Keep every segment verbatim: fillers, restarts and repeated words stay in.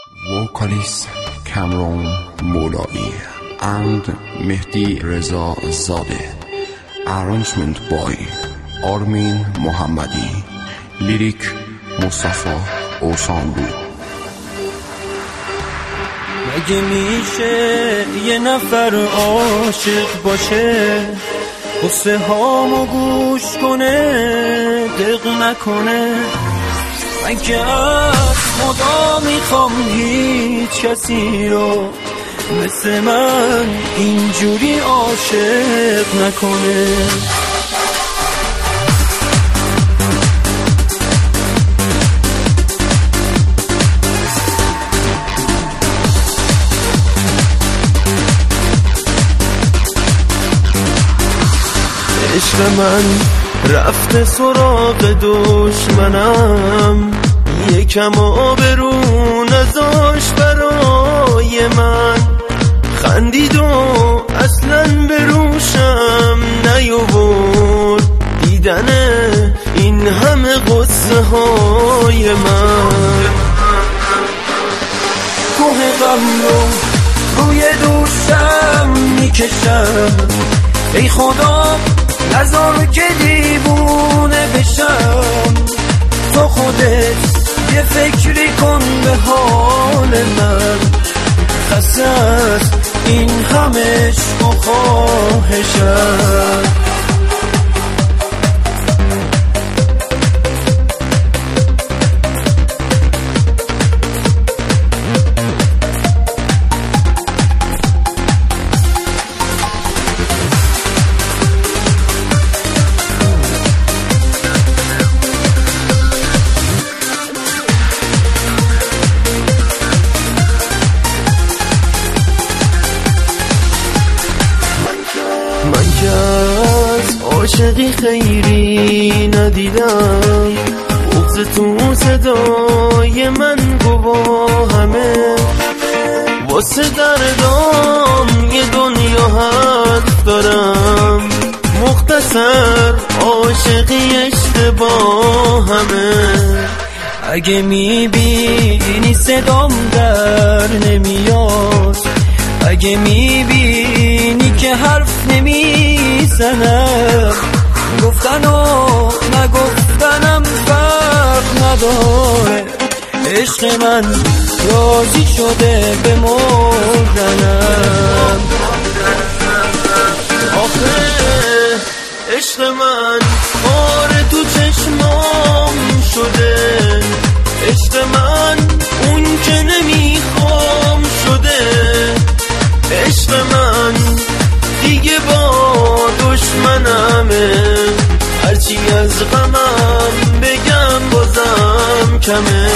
vocalist Cameron Molai and Mehdi Reza Zadeh. Arrangement by Armin Mohammadi. Lyric Mustafa Osanlu. مگه میشه یه نفر عاشق باشه قصه هامو گوش کنه دق نکنه؟ مگه از خدا میخوام هیچ کسی رو مثل من اینجوری عاشق نکنه؟ عشق من رفته سراغ دشمنم، یکم آبرو نذاش برای من، خندید و اصلا به روشم نیاورد دیدن این همه قصه های من. کوه غم رو روی دوشم میکشم، ای خدا نذار که دیوونه بشم، تو خودت یه فکری کن به حال من، خسته است این همه عشق و خواهشم. من که از عاشقی خیری ندیدم، بغض تو صدای من گواهمه، واسه دردام یه دنیا حرف دارم، مختصر عاشقی اشتباهمه. اگه میبینی صدام در نمیاد، اگه میبینی که حرف نمیزنم، گفتن و نگفتنم فرق نداره، عشق من راضی شده به مردنم. آخه عشق من خار تو چشمام شده، عشق من اون که نمیخوام شده، عشق من دیگه با دشمنمه، هرچی از غمم بگم بازم کمه.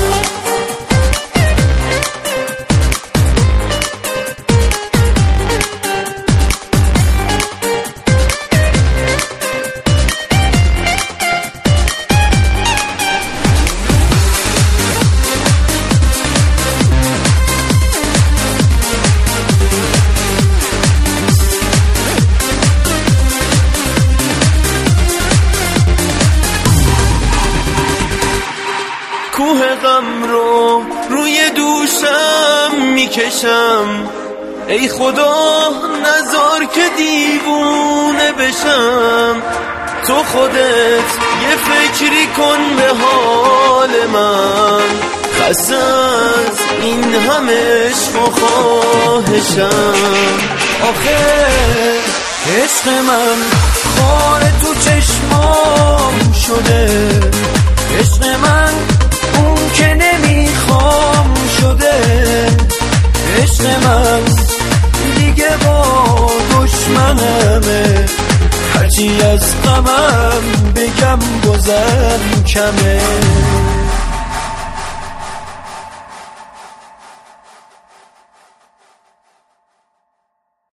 کوه غم رو روی دوشم میکشم، ای خدا نذار که دیوونه بشم، تو خودت یه فکری کن به حال من، خسته از این همه عشق و خواهشم. آخه عشق من خار تو چشمام شده، عشق من اون که نمیخوام شده، عشق من دیگه با دشمنمه، هرچی از غمم بگم بازم کمه.